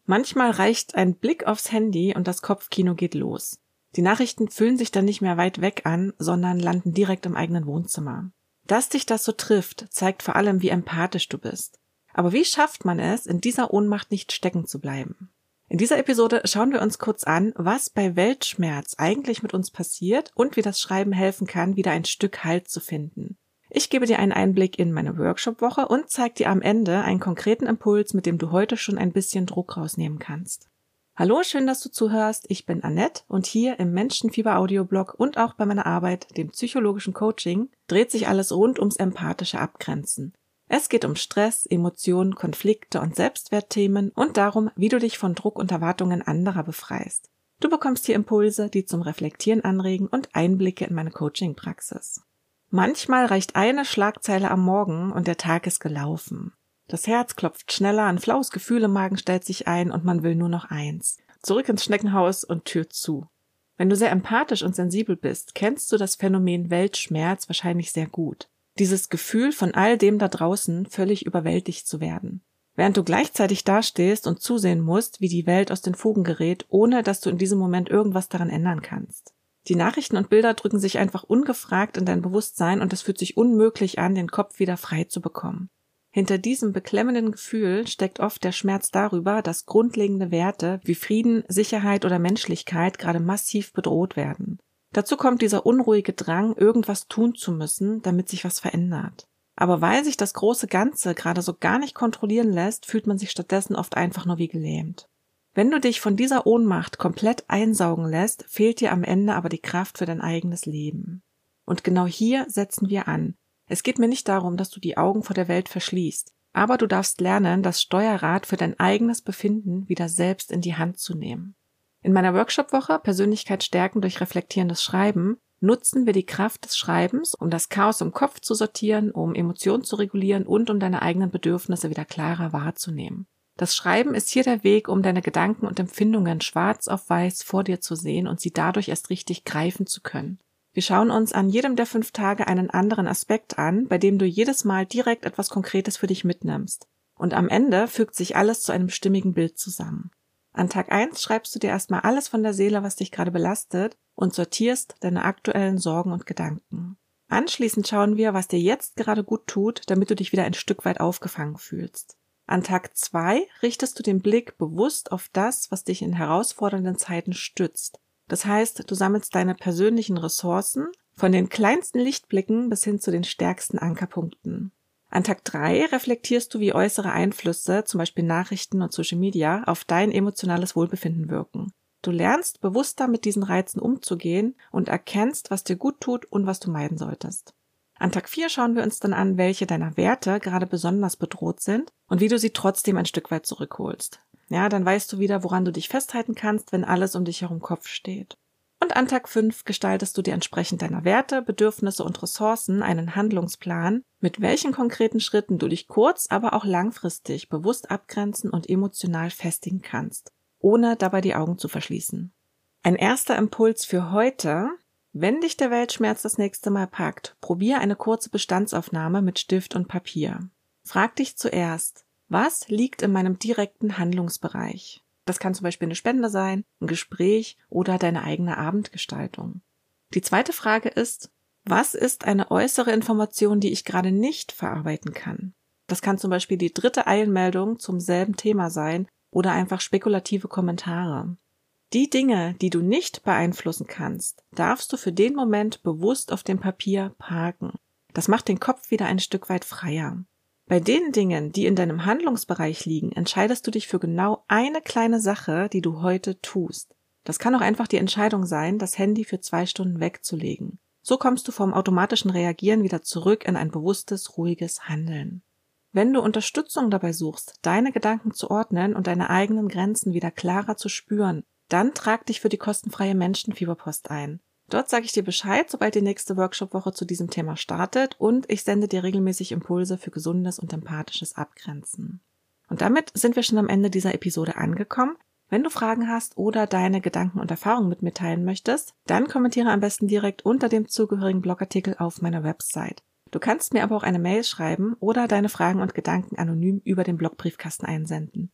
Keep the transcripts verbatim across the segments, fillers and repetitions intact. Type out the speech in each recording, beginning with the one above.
Manchmal reicht ein Blick aufs Handy und das Kopfkino geht los. Die Nachrichten fühlen sich dann nicht mehr weit weg an, sondern landen direkt im eigenen Wohnzimmer. Dass dich das so trifft, zeigt vor allem, wie empathisch du bist. Aber wie schafft man es, in dieser Ohnmacht nicht stecken zu bleiben? In dieser Episode schauen wir uns kurz an, was bei Weltschmerz eigentlich mit uns passiert und wie das Schreiben helfen kann, wieder ein Stück Halt zu finden. Ich gebe dir einen Einblick in meine Workshop-Woche und zeige dir am Ende einen konkreten Impuls, mit dem du heute schon ein bisschen Druck rausnehmen kannst. Hallo, schön, dass du zuhörst. Ich bin Annette und hier im Menschenfieber-Audioblog und auch bei meiner Arbeit, dem psychologischen Coaching, dreht sich alles rund ums empathische Abgrenzen. Es geht um Stress, Emotionen, Konflikte und Selbstwertthemen und darum, wie du dich von Druck und Erwartungen anderer befreist. Du bekommst hier Impulse, die zum Reflektieren anregen und Einblicke in meine Coaching-Praxis. Manchmal reicht eine Schlagzeile am Morgen und der Tag ist gelaufen. Das Herz klopft schneller, ein flaues Gefühl im Magen stellt sich ein und man will nur noch eins: zurück ins Schneckenhaus und Tür zu. Wenn du sehr empathisch und sensibel bist, kennst du das Phänomen Weltschmerz wahrscheinlich sehr gut. Dieses Gefühl, von all dem da draußen völlig überwältigt zu werden. Während du gleichzeitig dastehst und zusehen musst, wie die Welt aus den Fugen gerät, ohne dass du in diesem Moment irgendwas daran ändern kannst. Die Nachrichten und Bilder drücken sich einfach ungefragt in dein Bewusstsein und es fühlt sich unmöglich an, den Kopf wieder frei zu bekommen. Hinter diesem beklemmenden Gefühl steckt oft der Schmerz darüber, dass grundlegende Werte wie Frieden, Sicherheit oder Menschlichkeit gerade massiv bedroht werden. Dazu kommt dieser unruhige Drang, irgendwas tun zu müssen, damit sich was verändert. Aber weil sich das große Ganze gerade so gar nicht kontrollieren lässt, fühlt man sich stattdessen oft einfach nur wie gelähmt. Wenn du dich von dieser Ohnmacht komplett einsaugen lässt, fehlt dir am Ende aber die Kraft für dein eigenes Leben. Und genau hier setzen wir an. Es geht mir nicht darum, dass du die Augen vor der Welt verschließt, aber du darfst lernen, das Steuerrad für dein eigenes Befinden wieder selbst in die Hand zu nehmen. In meiner Workshop-Woche Persönlichkeit stärken durch reflektierendes Schreiben nutzen wir die Kraft des Schreibens, um das Chaos im Kopf zu sortieren, um Emotionen zu regulieren und um deine eigenen Bedürfnisse wieder klarer wahrzunehmen. Das Schreiben ist hier der Weg, um deine Gedanken und Empfindungen schwarz auf weiß vor dir zu sehen und sie dadurch erst richtig greifen zu können. Wir schauen uns an jedem der fünf Tage einen anderen Aspekt an, bei dem du jedes Mal direkt etwas Konkretes für dich mitnimmst. Und am Ende fügt sich alles zu einem stimmigen Bild zusammen. An Tag eins schreibst du dir erstmal alles von der Seele, was dich gerade belastet, und sortierst deine aktuellen Sorgen und Gedanken. Anschließend schauen wir, was dir jetzt gerade gut tut, damit du dich wieder ein Stück weit aufgefangen fühlst. An Tag zwei richtest du den Blick bewusst auf das, was dich in herausfordernden Zeiten stützt. Das heißt, du sammelst deine persönlichen Ressourcen, von den kleinsten Lichtblicken bis hin zu den stärksten Ankerpunkten. An Tag drei reflektierst du, wie äußere Einflüsse, zum Beispiel Nachrichten und Social Media, auf dein emotionales Wohlbefinden wirken. Du lernst, bewusster mit diesen Reizen umzugehen und erkennst, was dir gut tut und was du meiden solltest. An Tag vier schauen wir uns dann an, welche deiner Werte gerade besonders bedroht sind und wie du sie trotzdem ein Stück weit zurückholst. Ja, dann weißt du wieder, woran du dich festhalten kannst, wenn alles um dich herum Kopf steht. Und an Tag fünf gestaltest du dir entsprechend deiner Werte, Bedürfnisse und Ressourcen einen Handlungsplan, mit welchen konkreten Schritten du dich kurz, aber auch langfristig bewusst abgrenzen und emotional festigen kannst, ohne dabei die Augen zu verschließen. Ein erster Impuls für heute: Wenn dich der Weltschmerz das nächste Mal packt, probier eine kurze Bestandsaufnahme mit Stift und Papier. Frag dich zuerst: Was liegt in meinem direkten Handlungsbereich? Das kann zum Beispiel eine Spende sein, ein Gespräch oder deine eigene Abendgestaltung. Die zweite Frage ist: Was ist eine äußere Information, die ich gerade nicht verarbeiten kann? Das kann zum Beispiel die dritte Eilmeldung zum selben Thema sein oder einfach spekulative Kommentare. Die Dinge, die du nicht beeinflussen kannst, darfst du für den Moment bewusst auf dem Papier parken. Das macht den Kopf wieder ein Stück weit freier. Bei den Dingen, die in deinem Handlungsbereich liegen, entscheidest du dich für genau eine kleine Sache, die du heute tust. Das kann auch einfach die Entscheidung sein, das Handy für zwei Stunden wegzulegen. So kommst du vom automatischen Reagieren wieder zurück in ein bewusstes, ruhiges Handeln. Wenn du Unterstützung dabei suchst, deine Gedanken zu ordnen und deine eigenen Grenzen wieder klarer zu spüren, dann trag dich für die kostenfreie Menschenfieberpost ein. Dort sage ich dir Bescheid, sobald die nächste Workshop-Woche zu diesem Thema startet, und ich sende dir regelmäßig Impulse für gesundes und empathisches Abgrenzen. Und damit sind wir schon am Ende dieser Episode angekommen. Wenn du Fragen hast oder deine Gedanken und Erfahrungen mit mir teilen möchtest, dann kommentiere am besten direkt unter dem zugehörigen Blogartikel auf meiner Website. Du kannst mir aber auch eine Mail schreiben oder deine Fragen und Gedanken anonym über den Blogbriefkasten einsenden.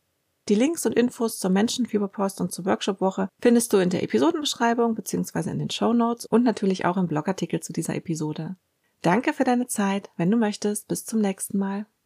Die Links und Infos zur Menschenfieberpost und zur Workshopwoche findest du in der Episodenbeschreibung bzw. in den Shownotes und natürlich auch im Blogartikel zu dieser Episode. Danke für deine Zeit. Wenn du möchtest, bis zum nächsten Mal.